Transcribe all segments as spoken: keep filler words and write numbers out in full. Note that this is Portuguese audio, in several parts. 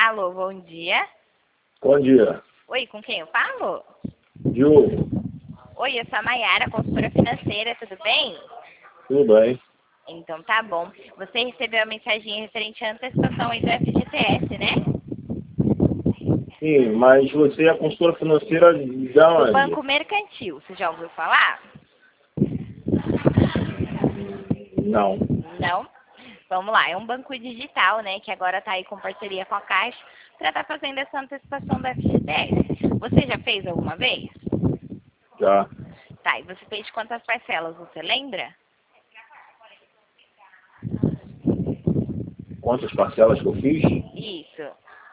Alô, bom dia. Bom dia. Oi, com quem eu falo? Diogo. Oi, eu sou a Mayara, consultora financeira, tudo bem? Tudo bem? Então tá bom. Você recebeu a mensagem referente à antecipação aí do F G T S, né? Sim, mas você é a consultora financeira da Do onde? Banco Mercantil, você já ouviu falar? Não. Não? Vamos lá, é um banco digital, né, que agora está aí com parceria com a Caixa para estar fazendo essa antecipação do F G T S. Você já fez alguma vez? Já. Tá, e você fez quantas parcelas, você lembra? Quantas parcelas que eu fiz? Isso.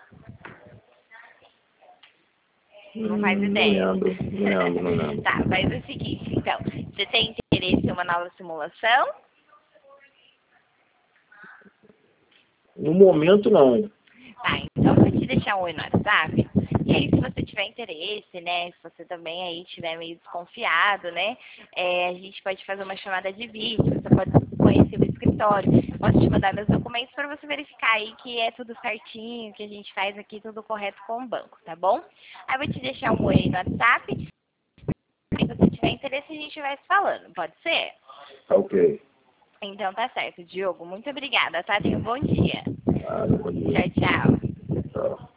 Não faz Hum, não ideia. lembro. Não lembro, não lembro. Tá, faz o seguinte, então. Você tem interesse em uma nova simulação? No momento, não. Tá, então eu vou te deixar um oi no WhatsApp. E aí, se você tiver interesse, né? Se você também aí estiver meio desconfiado, né? É, a gente pode fazer uma chamada de vídeo. Você pode conhecer o escritório. Posso te mandar meus documentos para você verificar aí que é tudo certinho, que a gente faz aqui tudo correto com o banco, tá bom? Aí eu vou te deixar um oi aí no WhatsApp. Se você tiver interesse, a gente vai se falando. Pode ser? Tá ok. Então tá certo, Diogo. Muito obrigada, tá? Tenha um bom dia. Ah, bom dia. Tchau, tchau. Tchau.